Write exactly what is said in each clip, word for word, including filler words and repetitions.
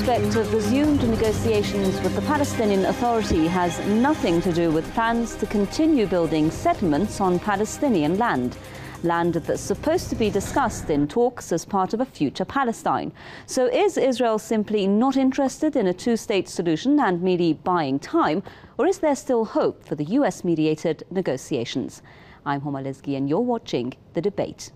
prospect of resumed negotiations with the Palestinian Authority has nothing to do with plans to continue building settlements on Palestinian land. Land that's supposed to be discussed in talks as part of a future Palestine. So is Israel simply not interested in a two-state solution and merely buying time, or is there still hope for the U S-mediated negotiations? I'm Homa Lezgi and you're watching The Debate.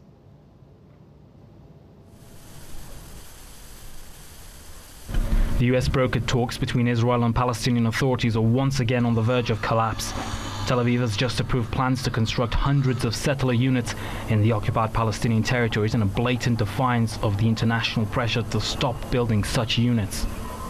The U S brokered talks between Israel and Palestinian authorities are once again on the verge of collapse. Tel Aviv has just approved plans to construct hundreds of settler units in the occupied Palestinian territories in a blatant defiance of the international pressure to stop building such units.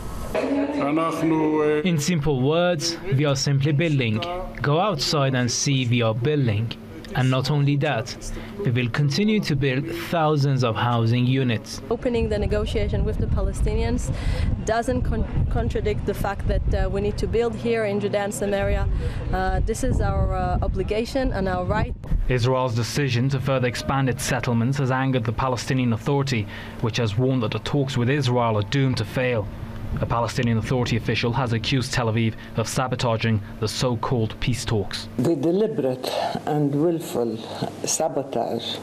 In simple words, we are simply building. Go outside and see we are building. And not only that, we will continue to build thousands of housing units. Opening the negotiation with the Palestinians doesn't con contradict the fact that uh, we need to build here in Judea and Samaria. Uh, this is our uh, obligation and our right. Israel's decision to further expand its settlements has angered the Palestinian Authority, which has warned that the talks with Israel are doomed to fail. A Palestinian Authority official has accused Tel Aviv of sabotaging the so-called peace talks. The deliberate and willful sabotage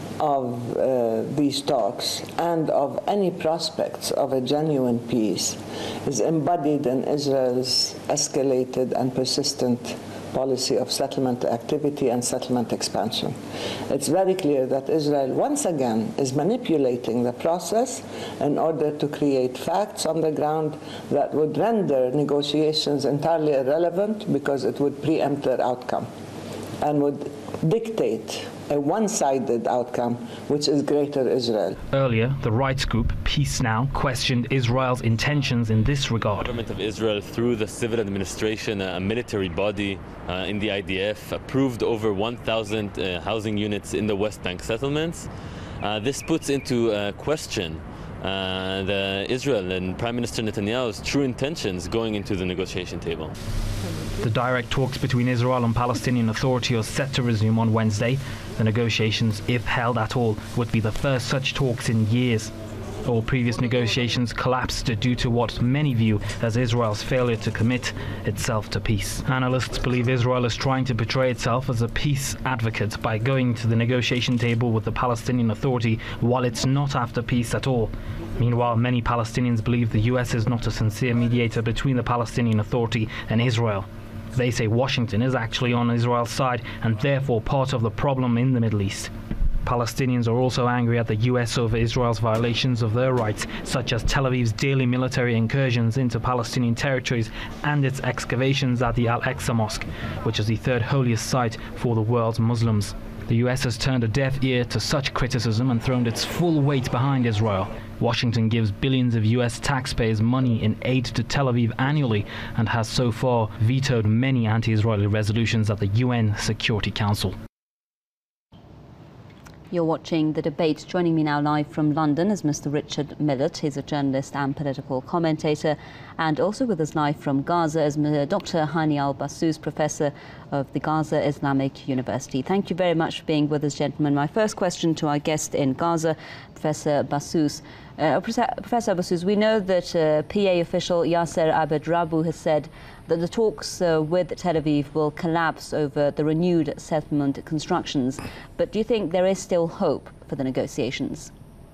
of uh, these talks and of any prospects of a genuine peace is embodied in Israel's escalated and persistent policy of settlement activity and settlement expansion. It's very clear that Israel once again is manipulating the process in order to create facts on the ground that would render negotiations entirely irrelevant because it would preempt their outcome and would dictate a one-sided outcome, which is Greater Israel. Earlier, the rights group Peace Now questioned Israel's intentions in this regard. The government of Israel, through the civil administration, a military body uh, in the I D F, approved over one thousand uh, housing units in the West Bank settlements. Uh, this puts into uh, question uh, the Israel and Prime Minister Netanyahu's true intentions going into the negotiation table. The direct talks between Israel and Palestinian Authority are set to resume on Wednesday. The negotiations, if held at all, would be the first such talks in years. All previous negotiations collapsed due to what many view as Israel's failure to commit itself to peace. Analysts believe Israel is trying to portray itself as a peace advocate by going to the negotiation table with the Palestinian Authority while it's not after peace at all. Meanwhile, many Palestinians believe the U S is not a sincere mediator between the Palestinian Authority and Israel. They say Washington is actually on Israel's side and therefore part of the problem in the Middle East. Palestinians are also angry at the U S over Israel's violations of their rights, such as Tel Aviv's daily military incursions into Palestinian territories and its excavations at the Al-Aqsa Mosque, which is the third holiest site for the world's Muslims. The U S has turned a deaf ear to such criticism and thrown its full weight behind Israel. Washington gives billions of U S taxpayers money in aid to Tel Aviv annually and has so far vetoed many anti-Israeli resolutions at the U N Security Council. You're watching The Debate. Joining me now live from London is Mister Richard Millett. He's a journalist and political commentator. And also with us live from Gaza is Doctor Hani Al-Bassous, Professor of the Gaza Islamic University. Thank you very much for being with us, gentlemen. My first question to our guest in Gaza, Professor Bassous. Uh, Professor Bassous, we know that uh, P A official Yasser Abed Rabu has said that the talks uh, with Tel Aviv will collapse over the renewed settlement constructions. But do you think there is still hope for the negotiations?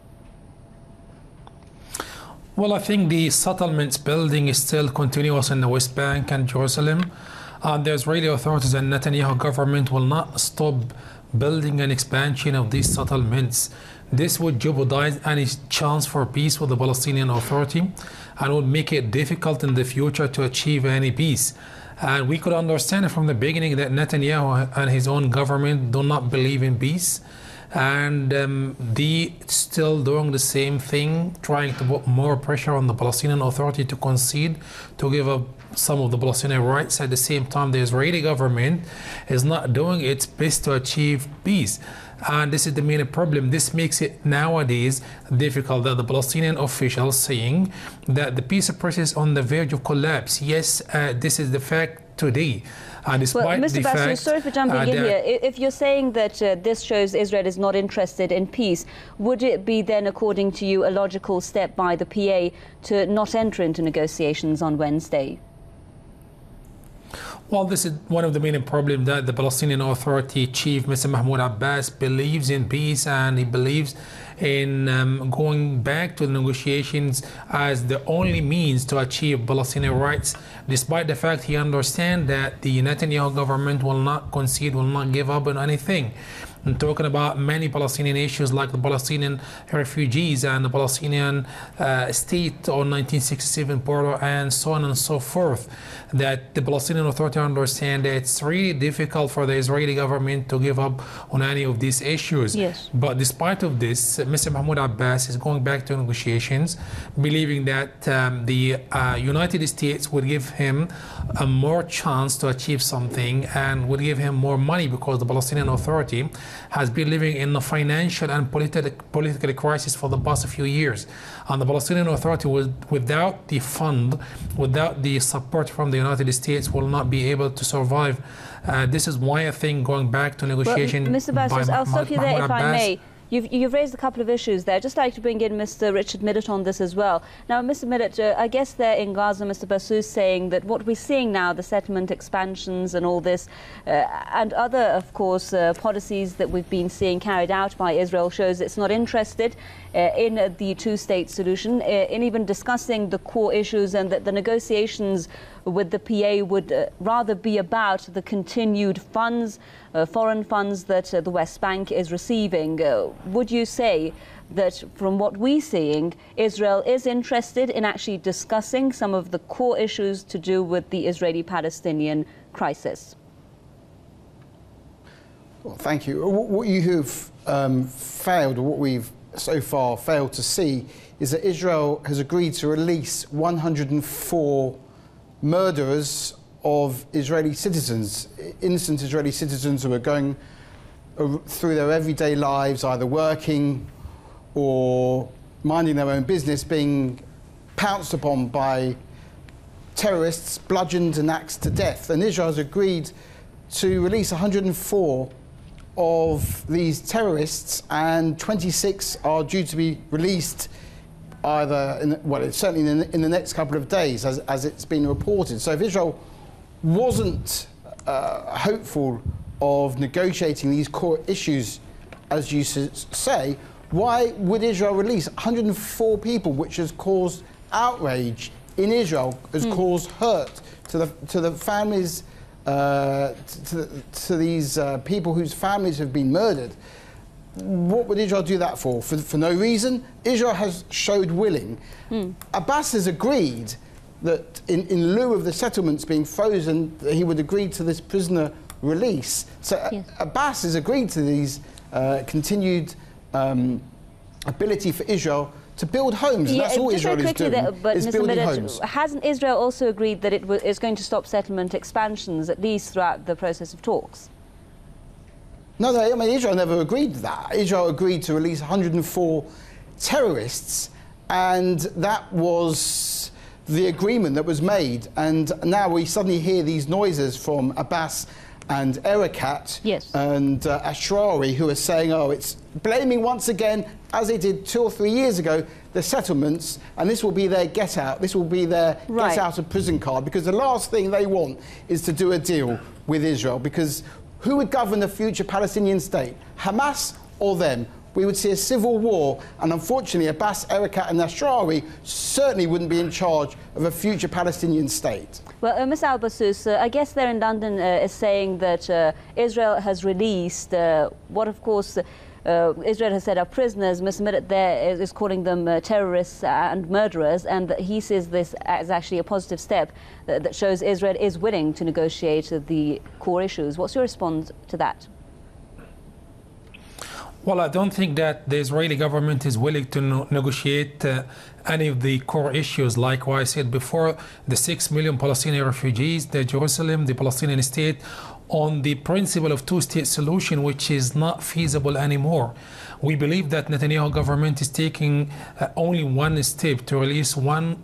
Well, I think the settlements building is still continuous in the West Bank and Jerusalem. Uh, the Israeli authorities and Netanyahu government will not stop building an expansion of these settlements. This would jeopardize any chance for peace with the Palestinian Authority and would make it difficult in the future to achieve any peace. And we could understand from the beginning that Netanyahu and his own government do not believe in peace. And um, they still doing the same thing, trying to put more pressure on the Palestinian Authority to concede, to give up some of the Palestinian rights. At the same time, the Israeli government is not doing its best to achieve peace. And this is the main problem. This makes it nowadays difficult that the Palestinian officials saying that the peace process is on the verge of collapse. Yes, uh, this is the fact today. And despite well, Mister the Basu, fact, sorry for jumping uh, in here. If you're saying that uh, this shows Israel is not interested in peace, would it be then, according to you, a logical step by the P A to not enter into negotiations on Wednesday? Well, this is one of the main problems that the Palestinian Authority chief, Mister Mahmoud Abbas, believes in peace, and he believes in um, going back to the negotiations as the only means to achieve Palestinian rights, despite the fact he understands that the Netanyahu government will not concede, will not give up on anything. And talking about many Palestinian issues like the Palestinian refugees and the Palestinian uh, state on nineteen sixty-seven border and so on and so forth, that the Palestinian Authority understand that it's really difficult for the Israeli government to give up on any of these issues. Yes. But despite of this, Mister Mahmoud Abbas is going back to negotiations, believing that um, the uh, United States would give him a more chance to achieve something and would give him more money, because the Palestinian Authority has been living in a financial and political political crisis for the past few years. And the Palestinian Authority, was, without the fund, without the support from the United States, will not be able to survive. Uh, this is why I think going back to negotiation. Well, Mister Basu, I'll stop you there if I may. You've, you've raised a couple of issues there. I'd just like to bring in Mister Richard Millett on this as well. Now, Mister Millett, uh, I guess there in Gaza, Mister Basu is saying that what we're seeing now, the settlement expansions and all this, uh, and other, of course, uh, policies that we've been seeing carried out by Israel, shows it's not interested uh, in uh, the two-state solution, uh, in even discussing the core issues, and that the negotiations with the P A would uh, rather be about the continued funds, uh, foreign funds that uh, the West Bank is receiving. Uh, would you say that from what we're seeing, Israel is interested in actually discussing some of the core issues to do with the Israeli-Palestinian crisis? Well, thank you. What you have um, failed, or what we've so far failed to see, is that Israel has agreed to release one hundred and four murderers of Israeli citizens, innocent Israeli citizens who are going through their everyday lives, either working or minding their own business, being pounced upon by terrorists, bludgeoned and axed to death. And Israel has agreed to release one hundred and four of these terrorists, and twenty-six are due to be released either, in the, well, it's certainly in the, in the next couple of days, as, as it's been reported. So if Israel wasn't uh, hopeful of negotiating these core issues, as you say, why would Israel release one hundred and four people, which has caused outrage in Israel, has mm. caused hurt to the, to the families, uh, to, to these uh, people whose families have been murdered? What would Israel do that for? For, for no reason? Israel has showed willing. Mm. Abbas has agreed that in, in lieu of the settlements being frozen, that he would agree to this prisoner release. So yes. Abbas has agreed to these uh, continued um, ability for Israel to build homes. Yeah, That's all Israel is doing, there, but is Mister building Millett, homes. Hasn't Israel also agreed that it is going to stop settlement expansions, at least throughout the process of talks? No, no, I mean, Israel never agreed to that. Israel agreed to release one hundred and four terrorists, and that was the agreement that was made. And now we suddenly hear these noises from Abbas and Erekat yes. and uh, Ashrawi, who are saying, oh, it's blaming once again, as they did two or three years ago, the settlements, and this will be their get out, this will be their right. get out of prison card, because the last thing they want is to do a deal with Israel, because who would govern the future Palestinian state? Hamas or them? We would see a civil war, and unfortunately Abbas, Erekat and Ashrawi certainly wouldn't be in charge of a future Palestinian state. Well, uh, Miz Al-Bassous, uh, I guess there in London uh, is saying that uh, Israel has released uh, what, of course, uh, Israel has said are prisoners. Mister Millett there is, is calling them uh, terrorists and murderers, and that he sees this as actually a positive step uh, that shows Israel is willing to negotiate the core issues. What's your response to that? Well, I don't think that the Israeli government is willing to no negotiate uh, any of the core issues. Like what I said before, the six million Palestinian refugees, the Jerusalem, the Palestinian state, on the principle of two-state solution, which is not feasible anymore. We believe that Netanyahu government is taking uh, only one step to release one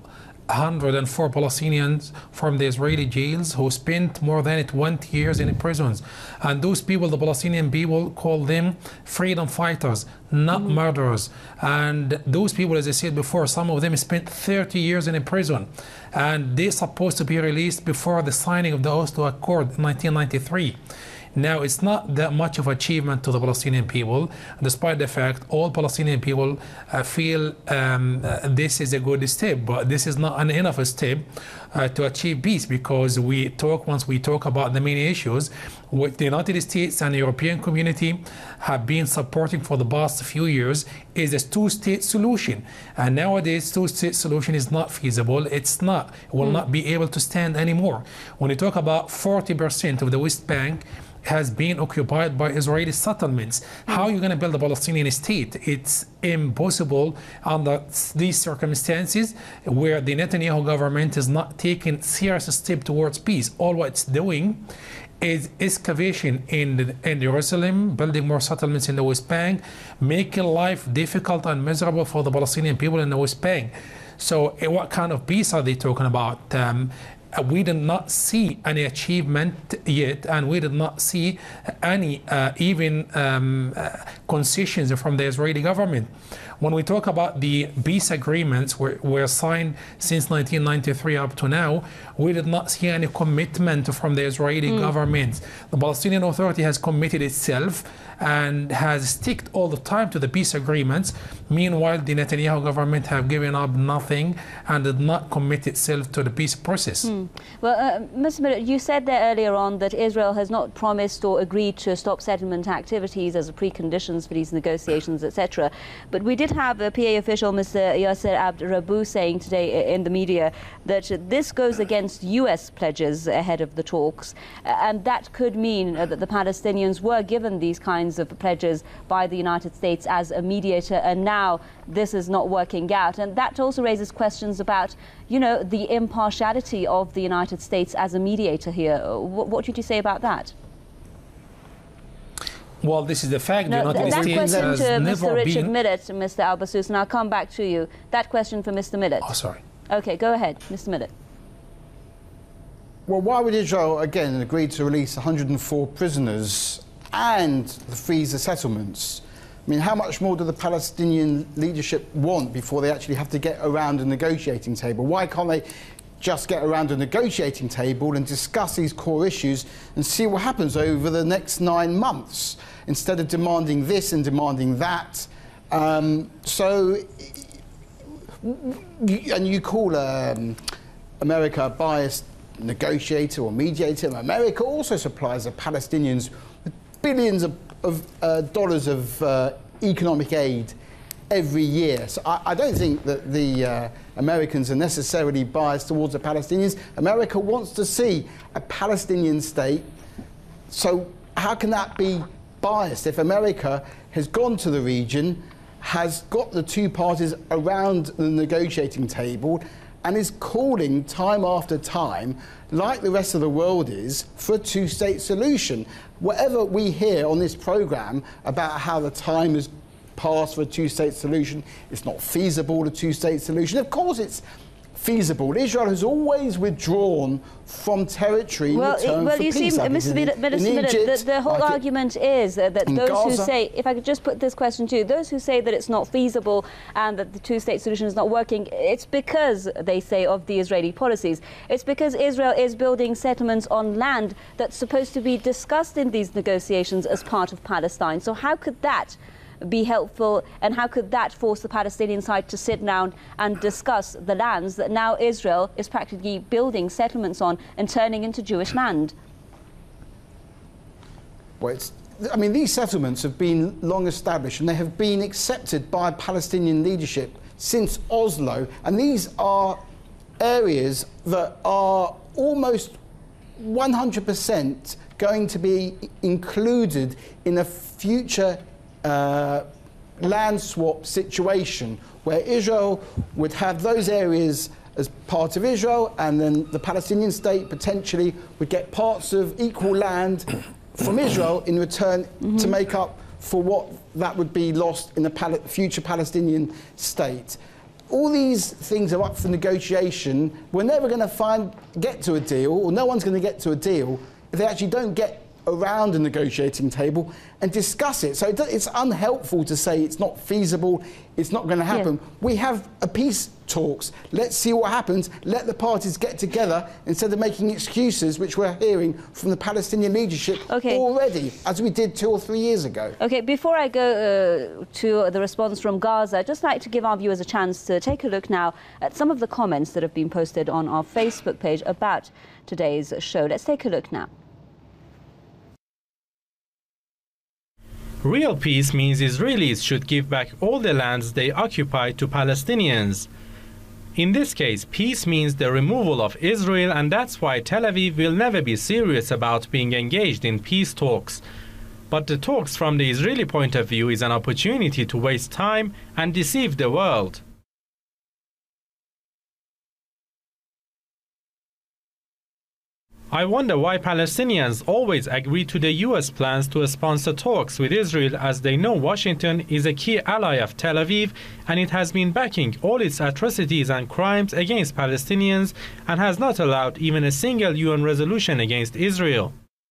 one hundred four Palestinians from the Israeli jails who spent more than twenty years in prisons. And those people, the Palestinian people, call them freedom fighters, not mm-hmm. murderers. And those people, as I said before, some of them spent thirty years in prison. And they're supposed to be released before the signing of the Oslo Accord in nineteen ninety-three. Now, it's not that much of achievement to the Palestinian people, despite the fact all Palestinian people uh, feel um, uh, this is a good step, but this is not an enough step uh, to achieve peace, because we talk, once we talk about the main issues, what the United States and the European community have been supporting for the past few years is a two-state solution. And nowadays, two-state solution is not feasible. It's not, it will mm. not be able to stand anymore. When you talk about forty percent of the West Bank has been occupied by Israeli settlements. How are you going to build a Palestinian state? It's impossible under these circumstances where the Netanyahu government is not taking serious step towards peace. All what it's doing is excavation in, the, in Jerusalem, building more settlements in the West Bank, making life difficult and miserable for the Palestinian people in the West Bank. So what kind of peace are they talking about? Um, we did not see any achievement yet, and we did not see any uh, even um, uh, concessions from the Israeli government. When we talk about the peace agreements were, were signed since nineteen ninety-three up to now, we did not see any commitment from the Israeli mm. government. The Palestinian Authority has committed itself and has stuck all the time to the peace agreements. Meanwhile, the Netanyahu government have given up nothing and did not commit itself to the peace process. Mm. Well, uh, Mister Millett, you said there earlier on that Israel has not promised or agreed to stop settlement activities as a preconditions for these negotiations, et cetera. But we did have a P A official, Mister Yasser Abd Rabu, saying today in the media that this goes against U S pledges ahead of the talks, and that could mean that the Palestinians were given these kinds of pledges by the United States as a mediator, and now this is not working out. And that also raises questions about, you know, the impartiality of the United States as a mediator here. What, what did you say about that? Well, this is the fact. No, the th that States question has to never Mister Richard been... Millett, Mister Al-Bassous, and I'll come back to you. That question for Mister Millett. Oh, sorry. Okay, go ahead, Mister Millett. Well, why would Israel, again, agree to release one hundred four prisoners and freeze the settlements? I mean, how much more do the Palestinian leadership want before they actually have to get around a negotiating table? Why can't they just get around a negotiating table and discuss these core issues and see what happens over the next nine months instead of demanding this and demanding that? Um, so, and you call um, America a biased negotiator or mediator. America also supplies the Palestinians with billions of, of uh, dollars of uh, economic aid every year. So I, I don't think that the uh, Americans are necessarily biased towards the Palestinians. America wants to see a Palestinian state. So how can that be biased if America has gone to the region, has got the two parties around the negotiating table, and is calling time after time, like the rest of the world is, for a two-state solution? Whatever we hear on this programme about how the time has passed for a two-state solution, it's not feasible, a two-state solution. Of course it's feasible. Israel has always withdrawn from territory in well, return well, for you peace. see, Mister Millett, the, the whole like argument it, is that those Gaza. who say, if I could just put this question to you, those who say that it's not feasible and that the two-state solution is not working, it's because, they say, of the Israeli policies. It's because Israel is building settlements on land that's supposed to be discussed in these negotiations as part of Palestine. So how could that be helpful, and how could that force the Palestinian side to sit down and discuss the lands that now Israel is practically building settlements on and turning into Jewish land? Well, it's, I mean, these settlements have been long established and they have been accepted by Palestinian leadership since Oslo, and these are areas that are almost one hundred percent going to be included in a future Uh, land swap situation where Israel would have those areas as part of Israel, and then the Palestinian state potentially would get parts of equal land from Israel in return mm-hmm. to make up for what that would be lost in a Pal- future Palestinian state. all these things are up for negotiation. We're never going to find get to a deal, or no one's going to get to a deal if they actually don't get around a negotiating table and discuss it. So it's unhelpful to say it's not feasible, it's not going to happen. Yeah. We have a peace talks. Let's see what happens. Let the parties get together instead of making excuses, which we're hearing from the Palestinian leadership okay. already, as we did two or three years ago. Okay, before I go uh, to the response from Gaza, I'd just like to give our viewers a chance to take a look now at some of the comments that have been posted on our Facebook page about today's show. Let's take a look now. Real peace means Israelis should give back all the lands they occupy to Palestinians. In this case, peace means the removal of Israel, and that's why Tel Aviv will never be serious about being engaged in peace talks. But the talks from the Israeli point of view is an opportunity to waste time and deceive the world. I wonder why Palestinians always agree to the U S plans to sponsor talks with Israel, as they know Washington is a key ally of Tel Aviv and it has been backing all its atrocities and crimes against Palestinians and has not allowed even a single U N resolution against Israel.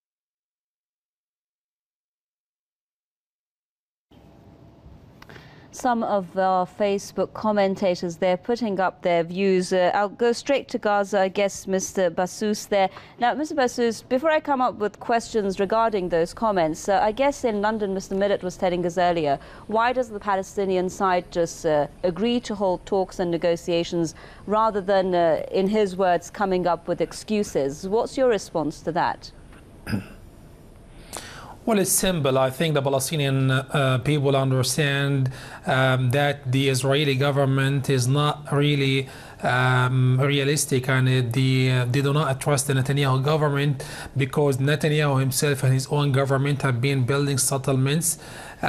Some of our Facebook commentators there putting up their views. Uh, I'll go straight to Gaza, I guess, Mister Bassous there. Now, Mister Bassous, before I come up with questions regarding those comments, uh, I guess in London, Mister Millet was telling us earlier, why does the Palestinian side just uh, agree to hold talks and negotiations rather than, uh, in his words, coming up with excuses? What's your response to that? Well, it's simple. I think the Palestinian uh, people understand um, that the Israeli government is not really um, realistic, and uh, the, uh, they do not trust the Netanyahu government, because Netanyahu himself and his own government have been building settlements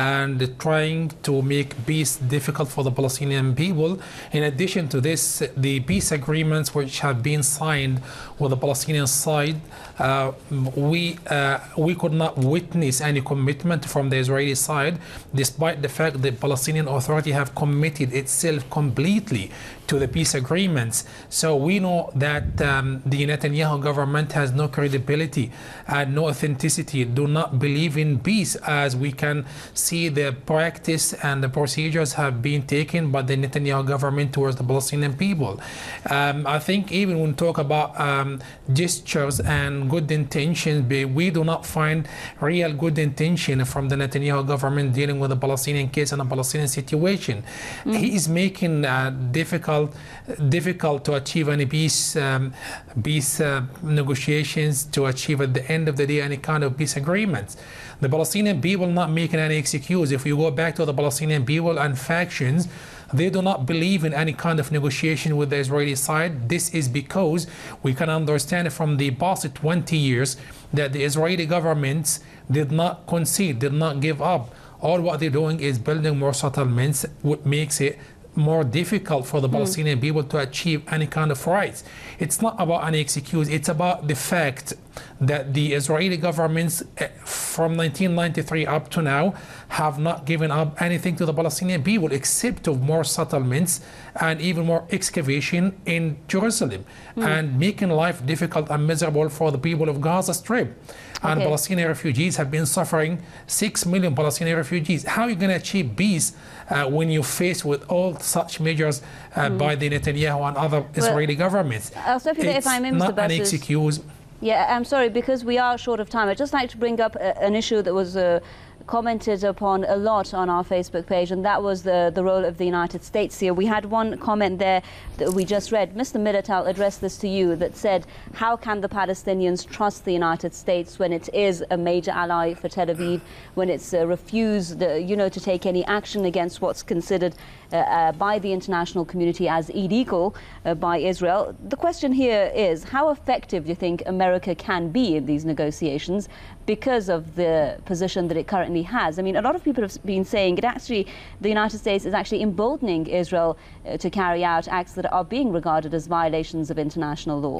and trying to make peace difficult for the Palestinian people. In addition to this, the peace agreements which have been signed with the Palestinian side, uh, we uh, we could not witness any commitment from the Israeli side, despite the fact that the Palestinian Authority have committed itself completely to the peace agreements. So we know that um, the Netanyahu government has no credibility and no authenticity, do not believe in peace, as we can see the practice and the procedures have been taken by the Netanyahu government towards the Palestinian people. Um, I think even when we talk about um, gestures and good intentions, we do not find real good intention from the Netanyahu government dealing with the Palestinian case and the Palestinian situation. Mm-hmm. He is making uh, difficult difficult to achieve any peace um, peace uh, negotiations, to achieve at the end of the day any kind of peace agreements. The Palestinian people not making any excuse. If you go back to the Palestinian people and factions, they do not believe in any kind of negotiation with the Israeli side. This is because we can understand from the past twenty years that the Israeli governments did not concede, did not give up. All what they're doing is building more settlements, which makes it more difficult for the Palestinian mm. people to achieve any kind of rights. It's not about any excuse, it's about the fact that the Israeli governments from nineteen ninety-three up to now have not given up anything to the Palestinian people except of more settlements and even more excavation in Jerusalem, mm. and making life difficult and miserable for the people of Gaza Strip. And okay. Palestinian refugees have been suffering, six million Palestinian refugees. How are you going to achieve peace uh, when you're faced with all such measures uh, mm. by the Netanyahu and other well, Israeli governments? I'll stop you there if I may, Mister It's not an excuse. Yeah, I'm sorry, because we are short of time. I'd just like to bring up a, an issue that was uh, commented upon a lot on our Facebook page, and that was the, the role of the United States here. We had one comment there that we just read. Mister Millet, I'll address this to you, that said, how can the Palestinians trust the United States when it is a major ally for Tel Aviv, when it's uh, refused, uh, you know, to take any action against what's considered uh, uh, by the international community as illegal uh, by Israel? The question here is, how effective do you think America can be in these negotiations because of the position that it currently has? I mean, a lot of people have been saying it actually, the United States is actually emboldening Israel uh, to carry out acts that are being regarded as violations of international law.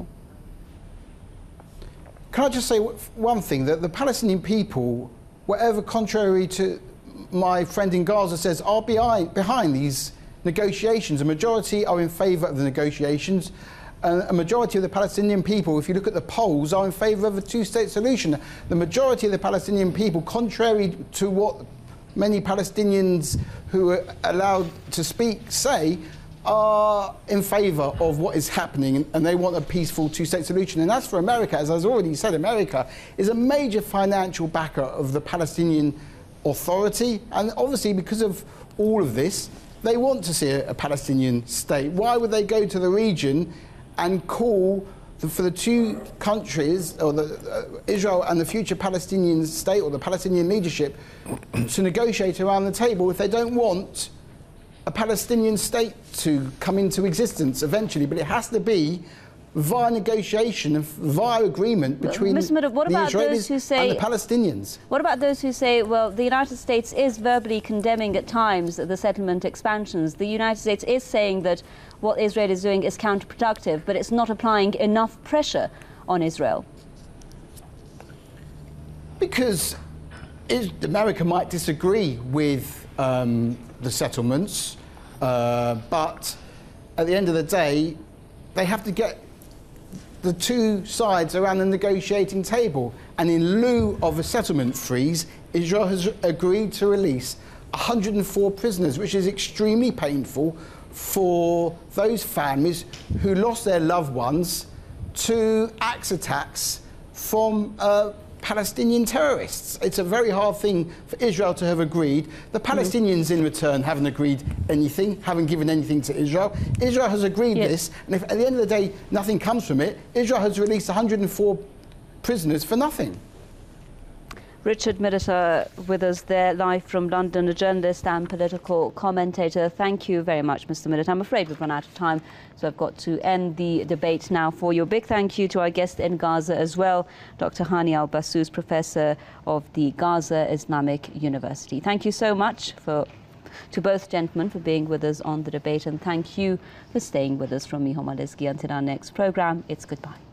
Can I just say one thing, that the Palestinian people, whatever contrary to my friend in Gaza says, are behind, behind these negotiations. A majority are in favour of the negotiations. Uh, a majority of the Palestinian people, if you look at the polls, are in favour of a two-state solution. The majority of the Palestinian people, contrary to what many Palestinians who are allowed to speak say, are in favour of what is happening, and they want a peaceful two-state solution. And as for America, as I've already said, America is a major financial backer of the Palestinian Authority, and obviously because of all of this, they want to see a, a Palestinian state. Why would they go to the region and call the, for the two countries, or the, uh, Israel and the future Palestinian state, or the Palestinian leadership, to negotiate around the table if they don't want a Palestinian state to come into existence eventually? But it has to be via negotiation, via agreement between Mister Middleton, what the about Israelis those who say, and the Palestinians. What about those who say, well, the United States is verbally condemning at times the settlement expansions. The United States is saying that what Israel is doing is counterproductive, but it's not applying enough pressure on Israel. Because is, America might disagree with um, the settlements, uh, but at the end of the day, they have to get the two sides around the negotiating table. And in lieu of a settlement freeze, Israel has agreed to release one hundred and four prisoners, which is extremely painful for those families who lost their loved ones to axe attacks from uh, Palestinian terrorists. It's a very hard thing for Israel to have agreed. The Palestinians in return haven't agreed anything, haven't given anything to Israel. Israel has agreed yes. this, and if at the end of the day nothing comes from it, Israel has released one hundred and four prisoners for nothing. Richard Millet with us there live from London, a journalist and political commentator. Thank you very much, Mister Millet. I'm afraid we've run out of time, so I've got to end the debate now for you. A big thank you to our guest in Gaza as well, Doctor Hani Al-Bassous, Professor of the Gaza Islamic University. Thank you so much for, to both gentlemen for being with us on the debate, and thank you for staying with us. From me, Homa Lizgi. Until our next programme, it's goodbye.